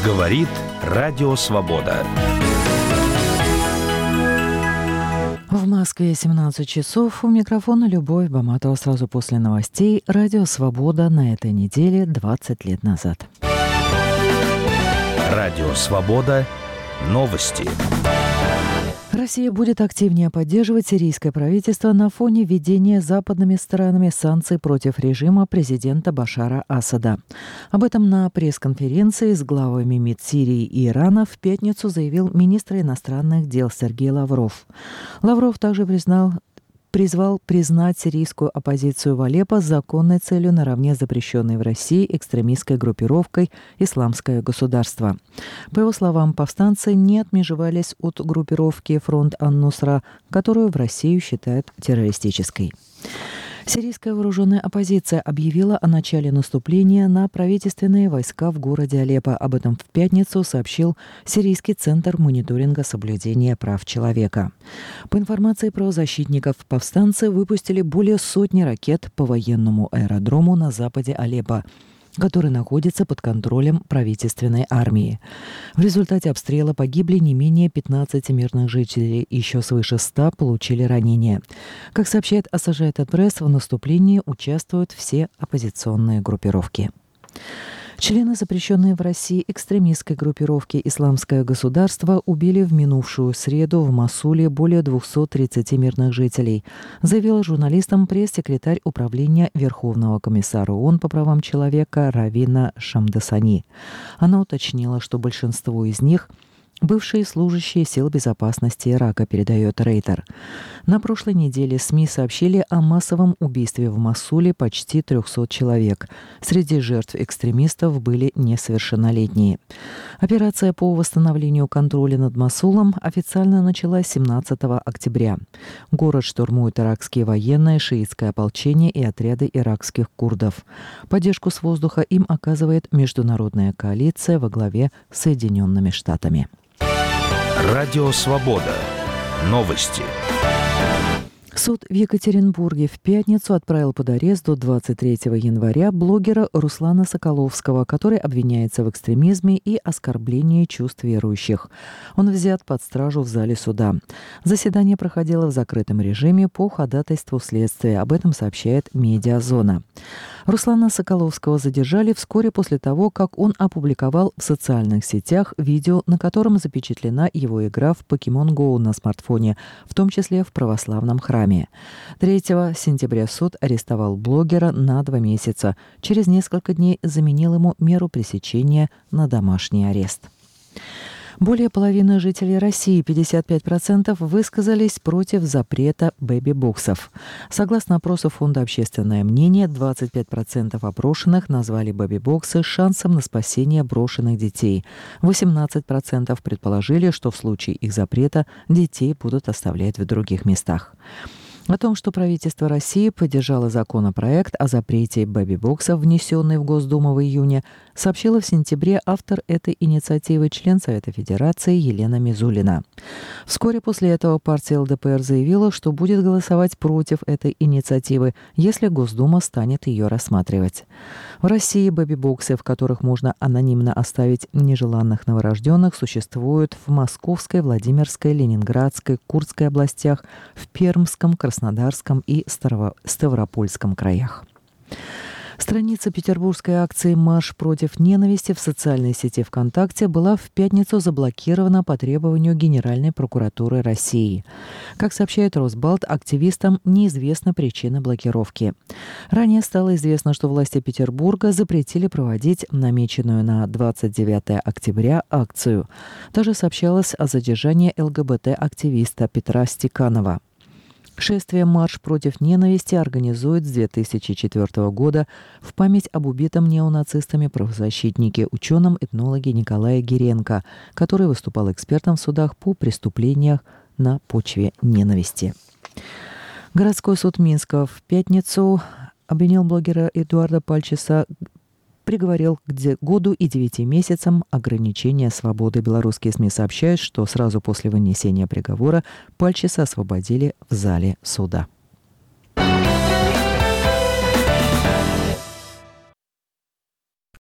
Говорит Радио Свобода. В Москве 17 часов. У микрофона Любовь Баматова. Сразу после новостей. Радио Свобода на этой неделе 20 лет назад. Радио Свобода. Новости. Россия будет активнее поддерживать сирийское правительство на фоне введения западными странами санкций против режима президента Башара Асада. Об этом на пресс-конференции с главами МИД Сирии и Ирана в пятницу заявил министр иностранных дел Сергей Лавров. Лавров также призвал признать сирийскую оппозицию в Алеппо законной целью наравне с запрещенной в России экстремистской группировкой «Исламское государство». По его словам, повстанцы не отмежевались от группировки «Фронт ан-Нусра», которую в Россию считают террористической. Сирийская вооруженная оппозиция объявила о начале наступления на правительственные войска в городе Алеппо. Об этом в пятницу сообщил Сирийский центр мониторинга соблюдения прав человека. По информации правозащитников, повстанцы выпустили более сотни ракет по военному аэродрому на западе Алеппо, который находится под контролем правительственной армии. В результате обстрела погибли не менее 15 мирных жителей, еще свыше 100 получили ранения. Как сообщает Associated Press, в наступлении участвуют все оппозиционные группировки. Члены запрещенной в России экстремистской группировки «Исламское государство» убили в минувшую среду в Мосуле более 230 мирных жителей, заявила журналистам пресс-секретарь Управления Верховного комиссара ООН по правам человека Равина Шамдасани. Она уточнила, что большинство из них – бывшие служащие сил безопасности Ирака, передает Рейтер. На прошлой неделе СМИ сообщили о массовом убийстве в Мосуле почти 300 человек. Среди жертв экстремистов были несовершеннолетние. Операция по восстановлению контроля над Мосулом официально началась 17 октября. Город штурмуют иракские военные, шиитское ополчение и отряды иракских курдов. Поддержку с воздуха им оказывает международная коалиция во главе с Соединенными Штатами. Радио Свобода. Новости. Суд в Екатеринбурге в пятницу отправил под арест до 23 января блогера Руслана Соколовского, который обвиняется в экстремизме и оскорблении чувств верующих. Он взят под стражу в зале суда. Заседание проходило в закрытом режиме по ходатайству следствия. Об этом сообщает «Медиазона». Руслана Соколовского задержали вскоре после того, как он опубликовал в социальных сетях видео, на котором запечатлена его игра в Pokemon Go на смартфоне, в том числе в православном храме. 3 сентября суд арестовал блогера на 2 месяца. Через несколько дней заменил ему меру пресечения на домашний арест. Более половины жителей России, 55%, высказались против запрета бэби-боксов. Согласно опросу Фонда «Общественное мнение», 25% опрошенных назвали бэби-боксы шансом на спасение брошенных детей. 18% предположили, что в случае их запрета детей будут оставлять в других местах. О том, что правительство России поддержало законопроект о запрете бэби-боксов, внесенный в Госдуму в июне, сообщила в сентябре автор этой инициативы, член Совета Федерации Елена Мизулина. Вскоре после этого партия ЛДПР заявила, что будет голосовать против этой инициативы, если Госдума станет ее рассматривать. В России бэби-боксы, в которых можно анонимно оставить нежеланных новорожденных, существуют в Московской, Владимирской, Ленинградской, Курской областях, в Пермском, Краснодарском и Ставропольском краях. Страница петербургской акции «Марш против ненависти» в социальной сети ВКонтакте была в пятницу заблокирована по требованию Генеральной прокуратуры России. Как сообщает Росбалт, активистам неизвестна причина блокировки. Ранее стало известно, что власти Петербурга запретили проводить намеченную на 29 октября акцию. Также сообщалось о задержании ЛГБТ-активиста Петра Стеканова. Шествие «Марш против ненависти» организует с 2004 года в память об убитом неонацистами правозащитнике, ученом-этнологе Николае Гиренко, который выступал экспертом в судах по преступлениям на почве ненависти. Городской суд Минска в пятницу обвинил блогера Эдуарда Пальчиса, приговорил к году и 9 месяцам ограничения свободы. Белорусские СМИ сообщают, что сразу после вынесения приговора Пальчиса освободили в зале суда.